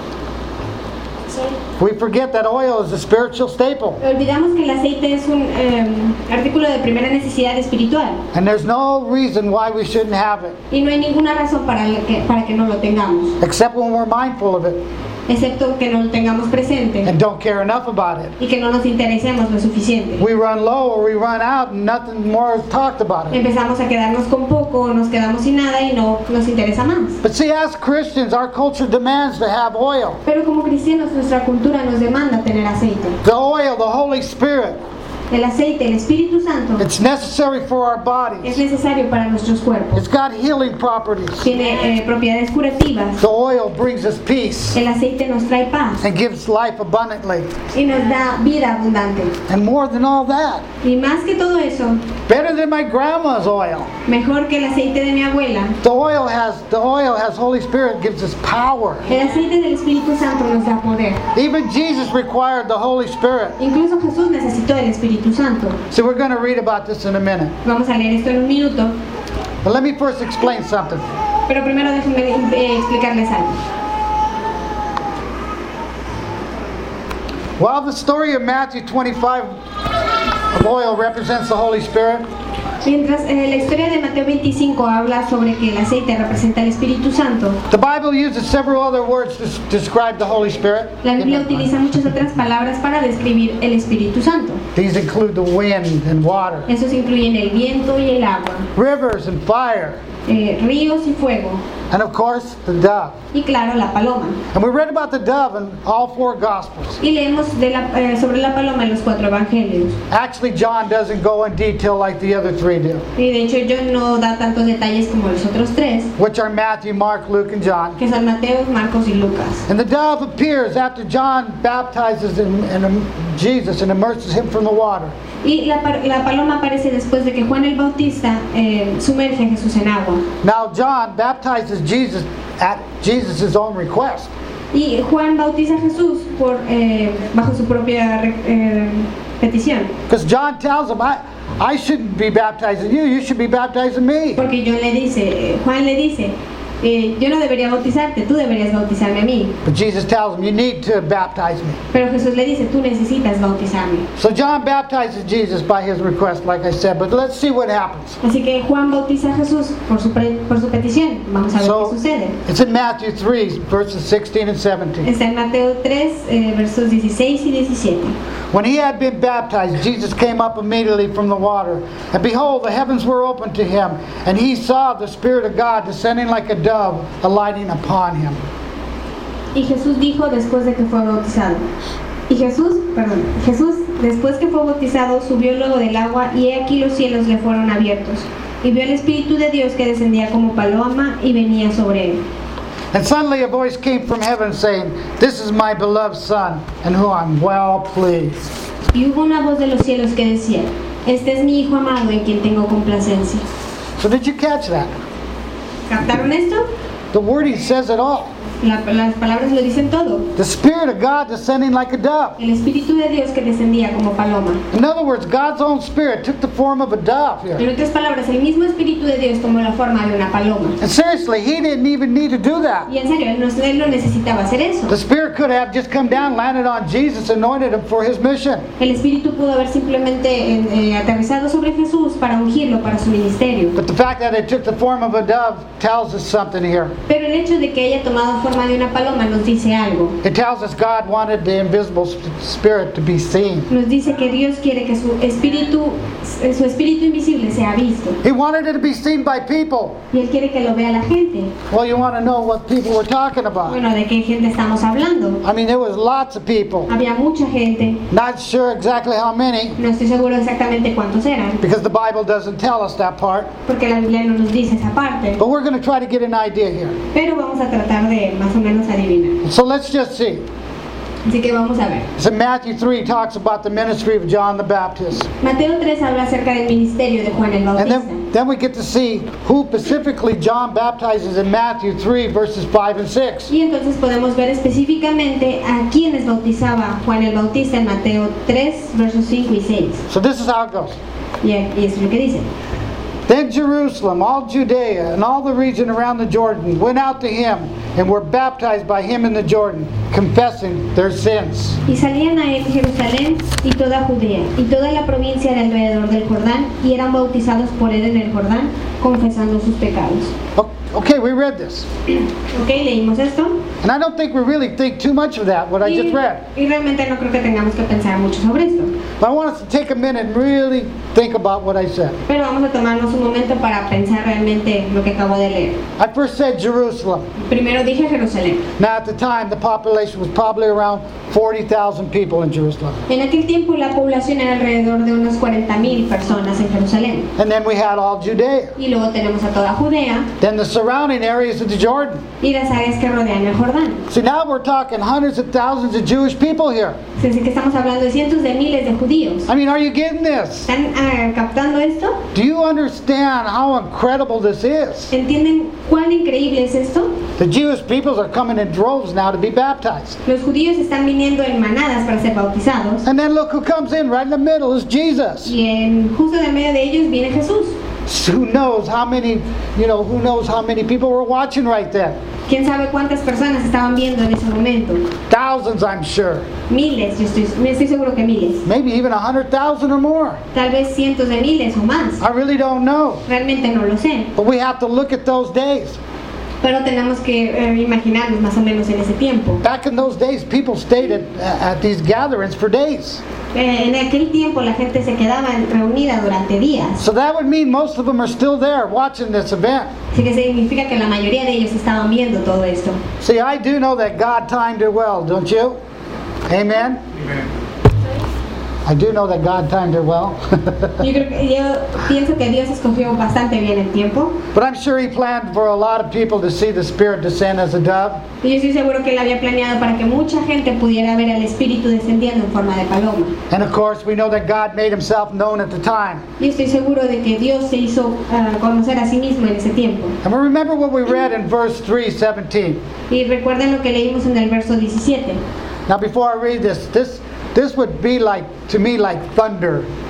We forget that oil is a spiritual staple. olvidamos que el aceite es un eh, artículo de primera necesidad espiritual. And there's no reason why we shouldn't have it, Y no hay ninguna razón para que, para que no lo tengamos. except when we're mindful of it Excepto que no lo tengamos presente. and don't care enough about it. Y que no nos interesemos lo suficiente. We run low or we run out and nothing more is talked about it. Empezamos a quedarnos con poco, nos quedamos sin nada y no nos interesa más. But see, as Christians, our culture demands to have oil. Pero como cristianos nuestra cultura nos demanda tener aceite. The oil, the Holy Spirit, El aceite, el Espíritu Santo, it's necessary for our es bodies. necesario para nuestros cuerpos. It's got healing properties. Tiene eh, propiedades curativas. The oil brings us peace El aceite nos trae paz and gives life abundantly. y nos da vida abundante. And more than all that, Y más que todo eso, better than my grandma's oil. mejor que el aceite de mi abuela, The oil has the oil has Holy Spirit, gives us power. el aceite del Espíritu Santo nos da poder. Even Jesus required the Holy Spirit. Incluso Jesús necesitó el Espíritu Santo. So we're going to read about this in a minute. Vamos a leer esto en un minuto, But let me first explain something. pero primero déjenme eh, explicarles algo. While the story of Matthew twenty-five of oil represents the Holy Spirit, Mientras eh, la historia de Mateo veinticinco habla sobre que el aceite representa el Espíritu Santo, the Bible uses several other words to s- describe the Holy Spirit. la Biblia utiliza muchas otras palabras para describir el Espíritu Santo. These include the wind and water, Esos incluyen el viento y el agua, rivers and fire, eh, ríos y fuego, and of course the dove. y claro, la paloma. And we read about the dove in all four Gospels. Y leemos de la, eh, sobre la paloma en los cuatro evangelios. Actually, John doesn't go in detail like the other three do, Y de hecho John no da tantos detalles como los otros tres, which are Matthew, Mark, Luke, and John. que son Mateo, Marcos y Lucas. And the dove appears after John baptizes in, in Jesus and immerses him from the water. Y la, par- la paloma aparece después de que Juan el Bautista eh, sumerge a Jesús en agua. Now John baptizes Jesus at Jesus' own request. Y Juan bautiza a Jesús por, eh, bajo su propia re- eh, petición. Because John tells him, I, I shouldn't be baptizing you, you should be baptizing me. Porque John le dice, eh, Juan le dice, eh, yo no debería bautizarte, tú deberías bautizarme a mí. But Jesus tells him, you need to baptize me. Pero Jesús le dice, tú necesitas bautizarme. So John baptizes Jesus by his request, like I said, but let's see what happens. Así que Juan bautiza a Jesús por su, pre- por su petición. Vamos a ver So qué sucede. it's in Matthew three, verses sixteen and seventeen. Está en Mateo tres, eh, versos dieciséis y diecisiete. When he had been baptized, Jesus came up immediately from the water. And behold, the heavens were opened to him, and he saw the Spirit of God descending like a dove, alighting upon him. Y Jesús dijo después de que fue bautizado. Y Jesús, perdón, Jesús después que fue bautizado subió luego del agua y he aquí los cielos le fueron abiertos. Y vio el Espíritu de Dios que descendía como paloma y venía sobre él. And suddenly a voice came from heaven saying, This is my beloved Son, in whom I'm well pleased. Y hubo una voz de los cielos que decía, este es mi Hijo amado en quien tengo complacencia. So did you catch that? ¿Captaron esto? The wording says it all. La- las palabras lo dicen todo. The Spirit of God descending like a dove. El Espíritu de Dios que descendía como paloma. In other words, God's own Spirit took the form of a dove here. En otras palabras, el mismo Espíritu de Dios tomó la forma de una paloma. And seriously, he didn't even need to do that. Y en serio, él no, él no necesitaba hacer eso. The Spirit could have just come down, landed on Jesus, anointed him for his mission. El Espíritu pudo haber simplemente eh, eh, aterrizado sobre Jesús para ungirlo para su ministerio. But the fact that it took the form of a dove tells us something here. Pero el hecho de que haya tomado forma de una paloma nos dice algo. It tells us God wanted the invisible sp- Spirit to be seen. Nos dice que Dios quiere que su espíritu, eh, su espíritu invisible sea visto. He wanted it to be seen by people. Y Él quiere que lo vea la gente. Well, you want to know what people were talking about. Bueno, ¿de qué gente estamos hablando? I mean, there was lots of people. Había mucha gente. Not sure exactly how many, No estoy seguro exactamente cuántos eran, because the Bible doesn't tell us that part. porque la Biblia no nos dice esa parte. But we're going to try to get an idea here. Pero vamos a tratar de más o menos adivinar. So let's just see. Así que vamos a ver. So Matthew three talks about the ministry of John the Baptist. Mateo tres habla acerca del ministerio de Juan el And Bautista. then, then we get to see who specifically John baptizes in Matthew three, verses five and six. Y entonces podemos ver específicamente a quienes bautizaba Juan el Bautista en Mateo tres, versos cinco y seis. So this is how it goes. Y y eso es lo que dice. Then Jerusalem, all Judea, and all the region around the Jordan went out to him and were baptized by him in the Jordan, confessing their sins. Y salían a él Jerusalén y toda Judea y toda la provincia de alrededor del Jordán y eran bautizados por él en el Jordán, confesando sus pecados. O- Okay, we read this. Ok, leímos esto. And I don't think we really think too much of that, what I Y, just read. y realmente no creo que tengamos que pensar mucho sobre esto. But I want us to take a minute and really think about what I said. Pero vamos a tomarnos un momento para pensar realmente lo que acabo de leer. I first said Jerusalem. Primero dije Jerusalén. Now at the time, the population was probably around forty thousand people in Jerusalem. En aquel tiempo la población era alrededor de unas cuarenta mil personas en Jerusalén. And then we had all Judea. Y luego tenemos a toda Judea Then the surrounding areas of the Jordan. y las áreas que rodean el Jordán. See, now we're talking hundreds of thousands of Jewish people here. Así que estamos hablando de cientos de miles de judíos. I mean, are you getting this? ¿Están ah, captando esto? Do you understand how incredible this is? ¿Entienden cuán increíble es esto? The Jewish peoples are coming in droves now to be baptized. Los judíos están viniendo en manadas para ser bautizados. And then look who comes in right in the middle is Jesus. Y en, justo en medio de ellos viene Jesús. Who knows how many, you know, who knows how many people were watching right then? ¿Quién sabe cuántas personas estaban viendo en ese momento? Thousands, I'm sure. Miles, yo estoy, me estoy seguro que miles. Maybe even a hundred thousand or more. Tal vez cientos de miles o más. I really don't know. Realmente no lo sé. But we have to look at those days. Pero tenemos que eh, imaginarnos más o menos en ese tiempo. Back in those days, people stayed at, at these gatherings for days. Eh, en aquel tiempo la gente se quedaba reunida durante días. So that would mean most of them are still there watching this event. Así que significa que la mayoría de ellos estaban viendo todo esto. See, I do know that God timed it well, don't you? Amen? I do know that God timed it well. Yo, creo que, yo pienso que Dios escogió bastante bien el tiempo. But I'm sure He planned for a lot of people to see the Spirit descend as a dove. Y yo estoy seguro que Él había planeado para que mucha gente pudiera ver al Espíritu descendiendo en forma de paloma. And of course, we know that God made Himself known at the time. Y estoy seguro de que Dios se hizo ah, conocer a sí mismo en ese tiempo. And we remember what we read in verse three seventeen. Y recuerden lo que leímos en el verso diecisiete. Now, before I read this, this this would be like, to me, like thunder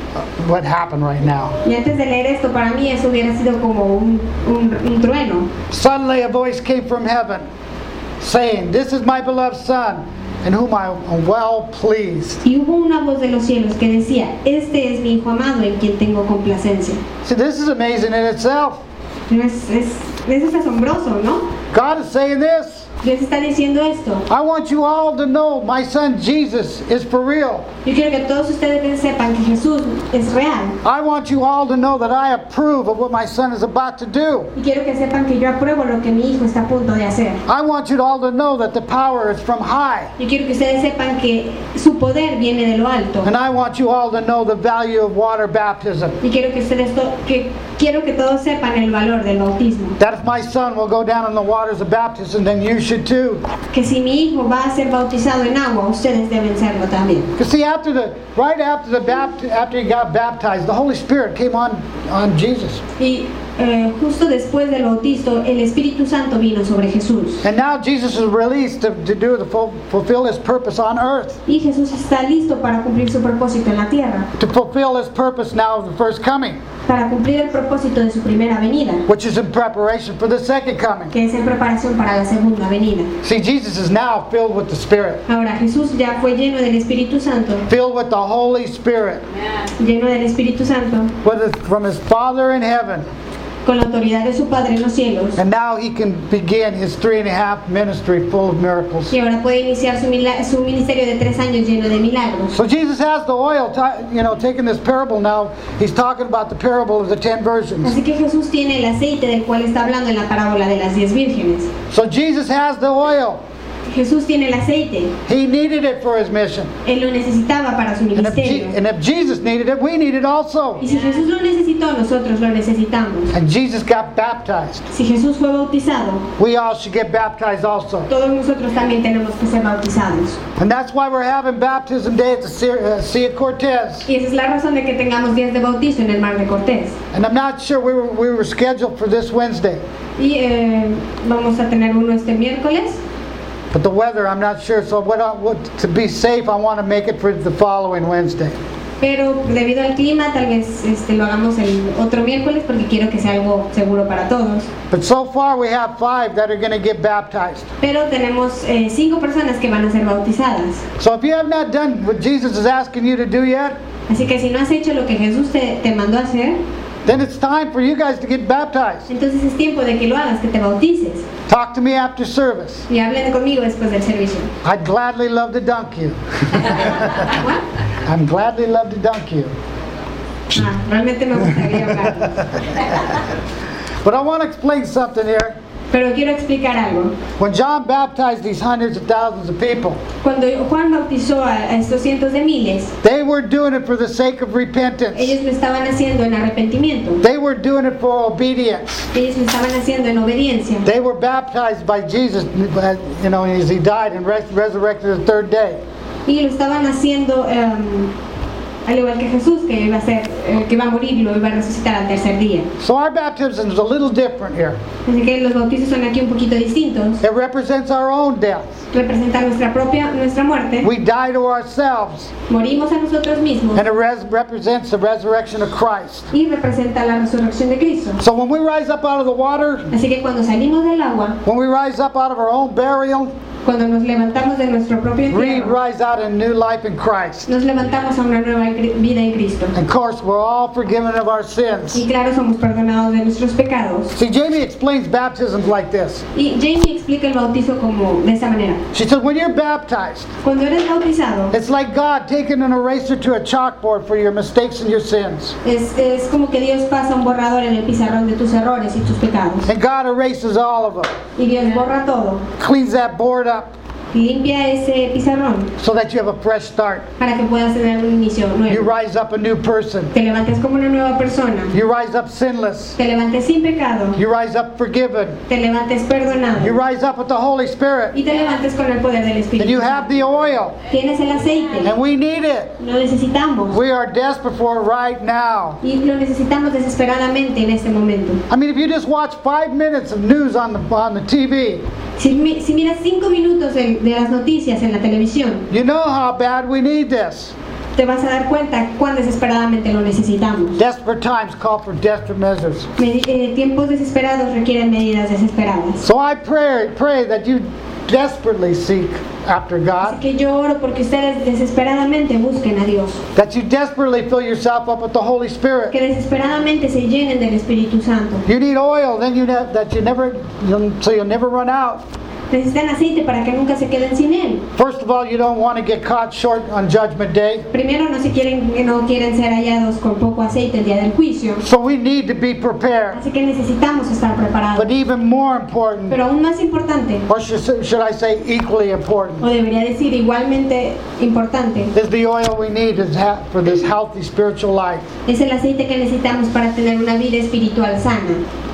what happened right now. Y antes de leer esto, para mí eso hubiera sido como un, un, un trueno. Suddenly a voice came from heaven, saying, "This is my beloved Son, in whom I am well pleased." Y hubo una voz de los cielos que decía, este es mi Hijo amado en quien tengo complacencia. See, this is amazing in itself. No es, es, eso es asombroso, ¿no? God is saying this. Dios está diciendo esto. I want you all to know my son Jesus is for real. Yo quiero que todos ustedes sepan que Jesús es real. I want you all to know that I approve of what my son is about to do. Y quiero que sepan que yo apruebo lo que mi hijo está a punto de hacer. I want you all to know that the power is from high. Yo quiero que ustedes sepan que su poder viene de lo alto. And I want you all to know the value of water baptism. Y quiero que ustedes to- que quiero que todos sepan el valor del bautismo. That if my son will go down in the waters of baptism, then you should too. Que si mi hijo va a ser bautizado en agua, ustedes deben serlo también. You see, after the right after the bapt- after he got baptized, the Holy Spirit came on on Jesus. Y eh, justo después del bautizo, el Espíritu Santo vino sobre Jesús. And now Jesus is released to, to do the full, fulfill his purpose on earth. Y Jesús está listo para cumplir su propósito en la tierra, To fulfill his purpose now of the first coming, para cumplir el propósito de su primera venida, which is in preparation for the second coming. que es en preparación para la segunda venida. See, Jesus is now filled with the Spirit, Ahora Jesús ya fue lleno del Espíritu Santo, filled with the Holy Spirit, lleno del Espíritu Santo, with his, from his Father in heaven. con la autoridad de su Padre en los cielos. And now he can begin his three and a half ministry full of miracles. Y ahora puede iniciar su, mila- su ministerio de tres años lleno de milagros. So Jesus has the oil, ti- you know, taking this parable now. He's talking about the parable of the ten virgins. Así que Jesús tiene el aceite del cual está hablando en la parábola de las diez vírgenes. So Jesus has the oil. Jesús tiene el aceite. He needed it for his mission. Él lo necesitaba para su And if, Je- ministerio. and if Jesus needed it, we need it also. Y si Jesús lo necesitó, nosotros lo necesitamos. And Jesus got baptized. Si Jesús fue bautizado, We all should get baptized also. todos nosotros también tenemos que ser bautizados. And that's why we're having baptism day at the Sea uh, Sea of Cortez. Y esa es la razón de que tengamos días de bautizo en el Mar de Cortés. And I'm not sure we were, we were scheduled for this Wednesday. Y eh, vamos a tener uno este miércoles. But the weather, I'm not sure. So what, I, what to be safe, I want to make it for the following Wednesday. Pero debido al clima, tal vez este, lo hagamos el otro miércoles porque quiero que sea algo seguro para todos. But so far we have five that are going to get baptized. Pero tenemos eh, cinco personas que van a ser bautizadas. So if you have not done what Jesus is asking you to do yet, Así que si no has hecho lo que Jesús te, te mandó a hacer, then it's time for you guys to get baptized. entonces es tiempo de que lo hagas, que te bautices. Talk to me after service. Y hablen conmigo después del servicio. I'd gladly love to dunk you. What? I'm gladly love to dunk you. Ah, realmente me gustaría hablar. But I want to explain something here. Pero quiero explicar algo. When John baptized these hundreds of thousands of people, Cuando Juan bautizó a, a estos cientos de miles, they were doing it for the sake of repentance. ellos lo estaban haciendo en arrepentimiento. They were doing it for obedience. Ellos lo estaban haciendo en obediencia. They were baptized by Jesus, you know, as he died and res- resurrected the third day. Y lo estaban haciendo em, al igual que Jesús, que iba a ser, eh, que iba a morir y lo iba a resucitar al tercer día. So our baptism is a little different here. Así que los bautizos son aquí un poquito distintos. It represents our own death. Representan nuestra propia, nuestra muerte. We die to ourselves, Morimos a nosotros mismos and it res- represents the resurrection of Christ. y representa la resurrección de Cristo. So when we rise up out of the water, Así que cuando salimos del agua, when we rise up out of our own burial, cuando nos levantamos de nuestro propio we entierro, rise out in new life in Christ. nos levantamos a una nueva cri- vida en Cristo. And of course, we're all forgiven of our sins. Y claro, somos perdonados de nuestros pecados. See, Jamie explains baptisms like this. Y Jamie explica el bautizo como de esta manera. She says, when you're baptized, Cuando eres bautizado, it's like God taking an eraser to a chalkboard for your mistakes and your sins. es, es como que Dios pasa un borrador en el pizarrón de tus errores y tus pecados. And God erases all of them, Y Dios borra todo. cleans that board up Limpia ese pizarrón so that you have a fresh start. para que puedas tener un inicio You nuevo. rise up a new person. Te levantes como una nueva persona. You rise up sinless. Te levantes sin pecado. You rise up forgiven. Te levantes You perdonado. rise up with the Holy Spirit. Y te levantes con el poder del Espíritu. And you have the oil. Tienes el aceite. And we need it. Lo necesitamos. We are desperate for it right now. Y lo necesitamos desesperadamente en este momento. I mean, if you just watch five minutes of news on the, on the T V, Si, mi- si miras cinco minutos de, de las noticias en la televisión, you know how bad we need this. te vas a dar cuenta cuán desesperadamente lo necesitamos. Desperate times call for desperate measures. Medi- eh, tiempos desesperados requieren medidas desesperadas. So I pray, pray that you desperately seek after Así God, que yo oro porque ustedes desesperadamente busquen a Dios, that you desperately fill yourself up with the Holy Spirit. que desesperadamente se llenen del Espíritu Santo. You need oil, then you ne- that you never, so you'll never run out. Necesitan aceite para que nunca se queden sin él. First of all, you don't want to get caught short on Judgment Day. Primero, no se quieren, no quieren ser hallados con poco aceite el día del juicio. So we need to be prepared. Así que necesitamos estar preparados. But even more important, Pero aún más importante, or should, should I say equally important, o debería decir igualmente importante, is the oil we need is ha- for this healthy spiritual life. es el aceite que necesitamos para tener una vida espiritual sana.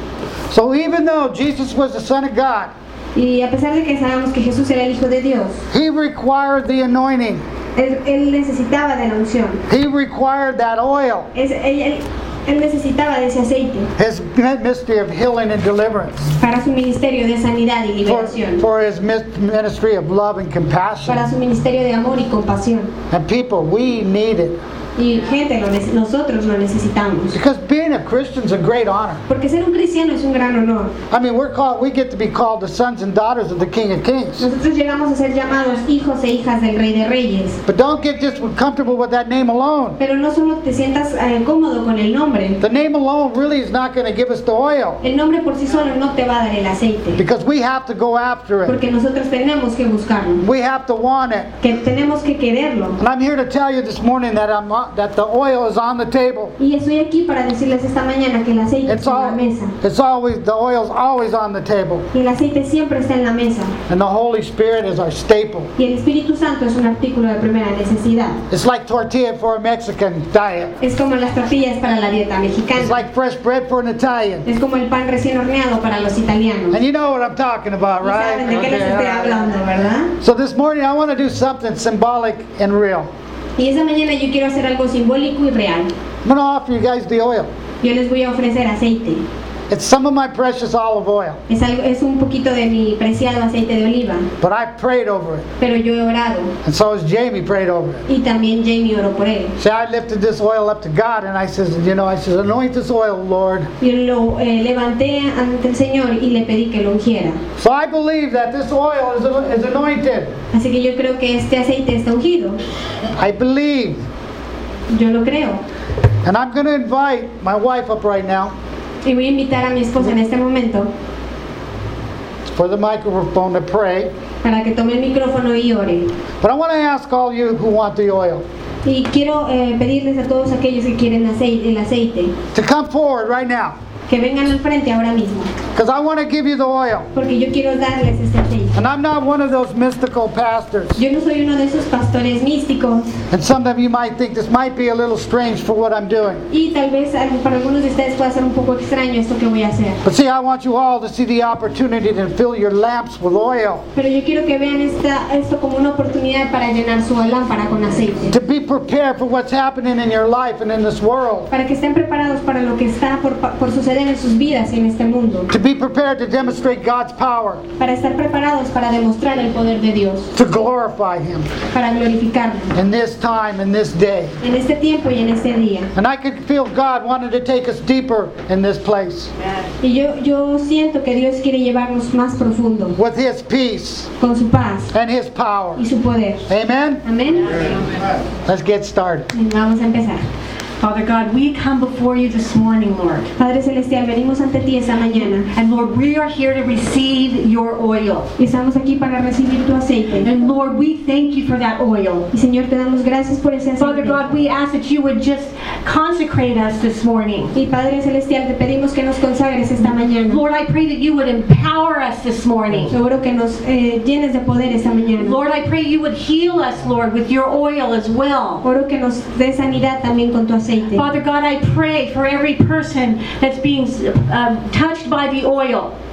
So even though Jesus was the Son of God, Y a pesar de que sabemos que Jesús era el Hijo de Dios, He required the anointing. él, él necesitaba de la unción. He required that oil. Es, él, él- él necesitaba de ese aceite His ministry of healing and deliverance. para su ministerio de sanidad y For, liberación, for His mis- ministry of love and compassion. para su ministerio de amor y compasión. And people, we need it. Y gente, lo nece- nosotros lo necesitamos. Because being a Christian is a great honor. Porque ser un cristiano es un gran honor. I mean, we're called, we get to be called the sons and daughters of the King of Kings. Nosotros llegamos a ser llamados hijos e hijas del Rey de Reyes. But don't get just comfortable with that name alone. Pero no solo te sientas eh, cómodo con el nombre. The name alone really is not going to give us the oil. El nombre por sí solo no te va a dar el aceite. Because we have to go after it. Porque nosotros tenemos que buscarlo. We have to want it. Que tenemos que quererlo. And I'm here to tell you this morning that I'm not, that the oil is on the table. Y estoy aquí para decirles esta mañana que el aceite It's está en la all, mesa. it's always, the oil's always on the table. Y el aceite siempre está en la mesa. And the Holy Spirit is our staple. Y el Espíritu Santo es un artículo de primera necesidad. It's like tortilla for a Mexican diet. Es como las tortillas para la dieta It's mexicana. like fresh bread for an Italian. Es como el pan recién horneado para los italianos. And you know what I'm talking about, Y right? saben de qué les Okay, estoy all right. hablando, ¿verdad? So this morning I want to do something symbolic and real. Y esa mañana yo quiero hacer algo simbólico y real. I'm going to offer you guys the oil. Yo les voy a ofrecer aceite. It's some of my precious olive oil. Es, algo, es un poquito de mi preciado aceite de oliva. But I prayed over it. Pero yo he orado. And so has Jamie prayed over it. Y también Jamie oró por él. See, I lifted this oil up to God and I says, you know, I says, anoint this oil, Lord. Yo lo eh, levanté ante el Señor y le pedí que lo ungiera. So I believe that this oil is, is anointed. Así que yo creo que este aceite está ungido. I believe. Yo lo creo. And I'm going to invite my wife up right now Y voy a invitar a mi esposa en este momento for the microphone to pray. para que tome el micrófono y ore. But I want to ask all you who want the oil Y quiero eh, pedirles a todos aquellos que quieren aceite, el aceite to come forward right now. que vengan al frente ahora mismo. Because I want to give you the oil. Porque yo quiero darles este aceite. And I'm not one of those mystical pastors. Yo no soy uno de esos pastores místicos. And some of you might think this might be a little strange for what I'm doing. Y tal vez algo- para algunos de ustedes pueda ser un poco extraño esto que voy a hacer. But see, I want you all to see the opportunity to fill your lamps with oil. Pero yo quiero que vean esta, esto como una oportunidad para llenar su lámpara con aceite. To be prepared for what's happening in your life and in this world. Para que estén preparados para lo que está por, por suceder en sus vidas y en este mundo. To be prepared to demonstrate God's power. Para estar preparados para demostrar el poder de Dios. To glorify Him Para glorificarlo. in this time, in this day. En este tiempo y en este día. And I could feel God wanted to take us deeper in this place. Y yo, yo siento que Dios quiere llevarnos más profundo. With His peace Con su paz and His power. y su poder. Amen? Amén. Let's get started. Vamos a empezar. Father God, we come before you this morning, Lord. Padre Celestial, venimos ante ti esta mañana. And Lord, we are here to receive your oil. Y estamos aquí para recibir tu aceite. And Lord, we thank you for that oil. Y Señor, te damos gracias por ese Father aceite. God, we ask that you would just consecrate us this morning. Y Padre Celestial, te pedimos que nos consagres esta mañana. Lord, I pray that you would empower us this morning. Seguro que nos eh, llenes de poder esta mañana. Lord, I pray you would heal us, Lord, with your oil as well. Oro que nos dé sanidad también con tu aceite. Father God, I pray for every person that's being um, touched by the oil.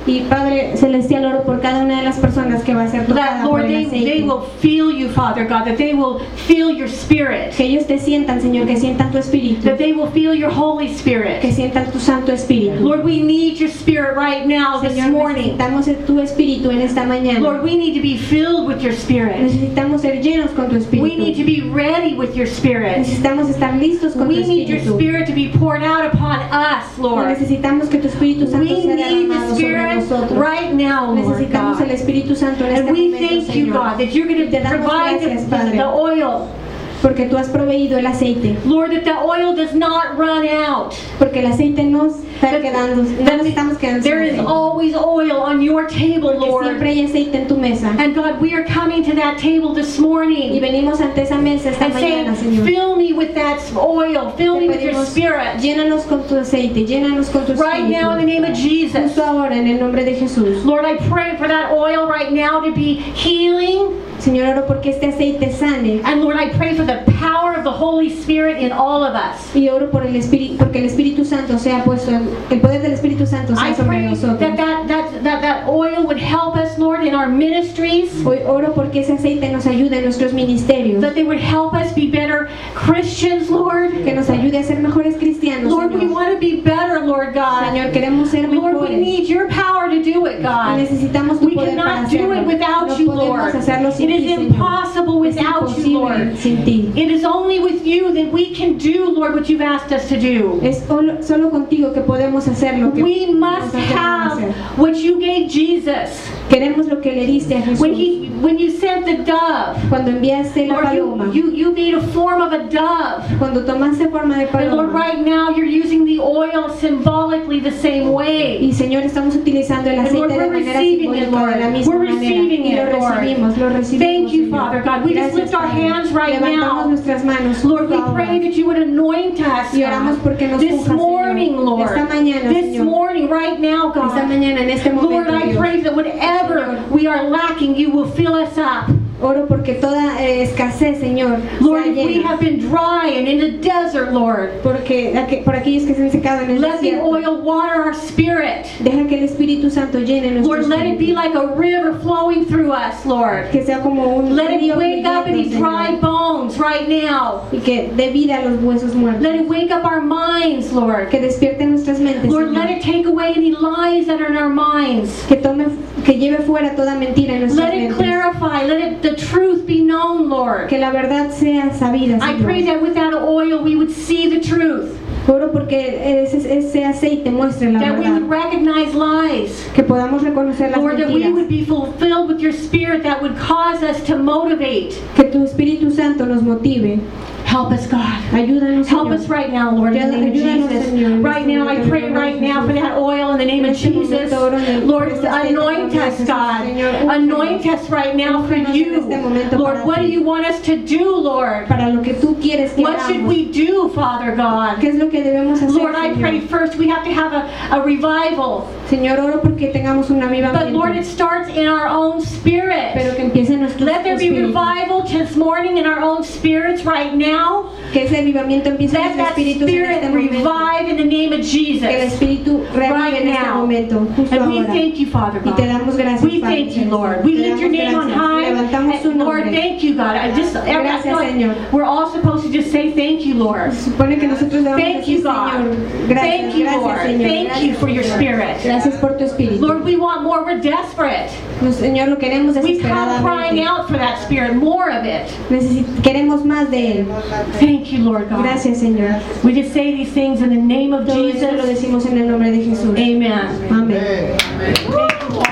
Y Padre Celestial, oro por cada una de las personas que va a ser tocada That, por Lord, el they, aceite. they will feel you, Father God, that they will feel your Spirit, Que ellos te sientan, Señor, que sientan tu espíritu, that they will feel your Holy que Spirit. sientan tu Santo Espíritu. Lord, we need your Spirit right now, this Señor, morning. necesitamos tu espíritu en esta mañana. Lord, we need to be filled with your Spirit. Necesitamos ser llenos con tu We need to espíritu. be ready with your Spirit. Necesitamos estar listos con tu We need your espíritu. Spirit to be poured out upon us, Lord. Necesitamos que tu Espíritu Santo We sea need the derramado sobre Spirit nosotros. right now, Lord Necesitamos el God. Espíritu Santo en este And we momento, thank you, Señor. God, that you're going Y to te damos provide gracias, the, Padre, the oil. porque tú has proveído el aceite. Lord, that the oil does not run out. Porque el aceite no está That, quedando, no that estamos quedando sin there is aceite. always oil on your table, Porque Lord. siempre hay aceite en tu mesa. And God, we are coming to that table this Y morning venimos ante esa mesa esta and saying, mañana, Señor. fill me with that oil, fill me Te with your pedimos, Spirit. llénanos con tu aceite, llénanos con tu Right now, in the espíritu. name of Jesus. Justo ahora, en el nombre de Jesús. Lord, I pray for that oil right now to be healing. Señor, oro porque este aceite sane. And Lord, I pray for the power of the Holy Spirit in all of us. Y oro por el Espíritu, porque el Espíritu Santo sea puesto, en- el poder del Espíritu Santo I sea sobre pray nosotros. that that, that, that that oil would help us, Lord, in our ministries. Hoy oro porque ese aceite nos ayude en nuestros ministerios, That they would help us be better Christians, Lord. que nos ayude a ser mejores cristianos. Lord, we Señor. want to be better, Lord God. Señor, queremos ser Lord, we mejores. need your power to do it, Y God. necesitamos tu We poder para cannot do hacerlo. it without No you, podemos Lord. hacerlo It sin ti, is Señor. impossible Es without you, imposible Lord. sin ti. It is only with you that we can do, Lord, what you've asked us to do. Es solo, solo contigo que podemos hacer lo que We must nos have hacer. what you gave Jesus Queremos lo que le diste a Jesús. when he when you sent the dove. Cuando enviaste la Lord, you, paloma, you, you made a form of a dove. cuando tomaste forma de And Lord, paloma. right now you're using the oil symbolically the same way. Y Señor, estamos utilizando el And aceite Lord, de we're manera receiving it, simbólica Lord. de la misma We're manera. receiving Y lo it, Lord. recibimos, lo recibimos. Thank you, Señor. Father God. We just Gracias, lift our Padre. hands right Levantamos now. nuestras manos. Lord, we ahora. pray that you would anoint us, Y oramos God. porque nos This unjas, Señor. morning, Lord. Esta mañana, This Señor. morning, right now, Esta God. mañana, en este Lord, momento, I Dios. pray that whatever Señor. we are lacking, you will fill us up. Oro porque toda eh, escasez, Señor, Lord, sea if we llena. have been dry and in the desert, Lord, Porque aqu- por aquellos que se han secado en el let the desierto, oil water our spirit. deja que el Espíritu Santo llene nuestro Lord, let it be espíritu. like a river flowing through us, Lord. Que sea como un Let it río wake up any fluyendo, dry Señor. bones right now. Y que dé vida a los huesos muertos. Let it wake up our minds, Lord. Que despierte nuestras mentes, Lord, Señor. let it take away any lies that are in our minds. Que tome, que lleve fuera toda mentira en nuestras Let it mentes. clarify. Let it, the truth be known, Lord. Que la verdad sea sabida, I Señor. pray that with that oil we would see the truth. Oro porque ese, ese aceite muestre la That we verdad. would recognize lies. Que podamos reconocer las Lord, that we mentiras. would be fulfilled with your spirit that would cause us to motivate. Que tu Espíritu Santo nos motive. Help us, God. Ayúdanos, Help Señor. us right now, Lord, in the name of Ayúdanos, Jesus. Señor, en Right este now, I momento, pray en el nombre right de now for Jesús. that oil in the name En of este Jesus. momento oro en el- Lord, por este aceite en el anoint nombre de us, Jesús. God. Señor, úngenos. Anoint us right now for Úngenos en you. este momento Lord, para what do ti. you want us to do, Lord? Para lo que tú quieres que What should hagamos. we do, Father God? ¿Qué es lo que debemos hacer, Lord, I Señor? pray first we have to have a, a revival. Señor, oro porque tengamos un But Lord, avivamiento. it starts in our own spirit. Pero que empiece en nuestro Let there be espíritu. revival this morning in our own spirits right now. Que ese avivamiento empiece en Let nuestro that espíritu en spirit este momento. revive in the name of Que el Jesus. Espíritu revive Right en este now. momento, justo And we ahora. thank you, Father Y God. te damos gracias, We Padre thank you, Celestial. Lord. We Te lift your damos name on gracias. high. Levantamos tu And Lord, nombre. thank you, God. I just, I Gracias, feel like Señor. we're all supposed to just say thank you, Lord. Se supone que nosotros debemos Thank you, decir, God. Señor, gracias, Thank you, gracias, Lord. Señor. Thank gracias, you for your Señor. spirit. Gracias por tu espíritu. Lord, we want more. We're desperate. Nos- Señor, lo queremos We come crying desesperadamente. out for that spirit, more of it. Necesi- queremos más de Él. Thank you, Lord God. Gracias, Señor. We just say these things in the name of Todo esto lo Jesus. decimos en el nombre de Jesús. Amen. Amén. Thank you, Lord.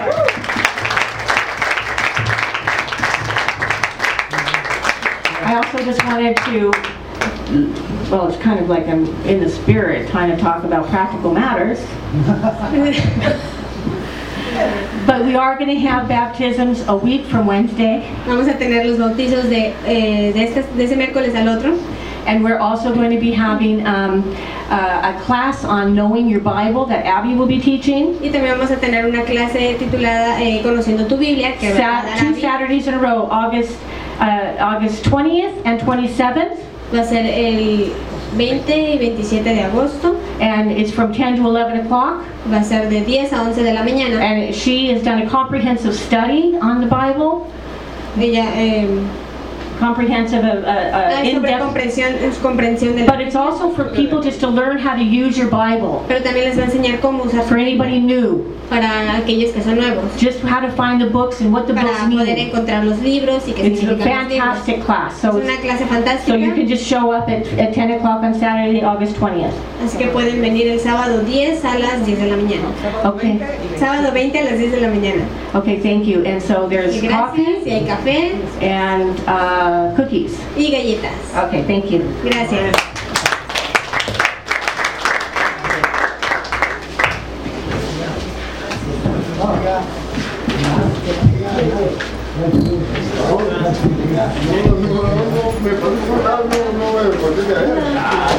I also just wanted to, well, it's kind of like I'm in the spirit trying to talk about practical matters. But we are going to have baptisms a week from Wednesday. Vamos a tener los bautizos de, eh, de, este, de ese miércoles al otro. And we're also going to be having um, uh, a class on knowing your Bible that Abby will be teaching. Y también vamos a tener una clase titulada eh, Conociendo tu Biblia, que va a Sat- dar two Abby. Saturdays in a row, August uh, August twentieth and twenty-seventh. Va a ser el veinte y veintisiete de agosto. And it's from ten to eleven o'clock. Va a ser de diez a once de la mañana. And she has done a comprehensive study on the Bible. Ella, eh, Comprehensive, uh, uh, ah, es sobre in-depth. comprensión, es comprensión de la But it's also for people just to learn how to use your Bible. Pero también les va a enseñar cómo usar For anybody new, para aquellos que son nuevos. just how to find the books and what the books Para poder mean. encontrar los libros y qué It's a significan los libros. fantastic class. So, Es it's, una clase so fantástica. you can just show up at, at ten o'clock on Saturday, August twentieth. Así que pueden venir el sábado diez a las diez de la mañana. Okay. Sábado veinte a las diez de la mañana. Okay, thank you. And so there's Y gracias. coffee Y hay café and uh, cookies. y galletas. Okay, thank you. Gracias. Me parece que no, no, no, no,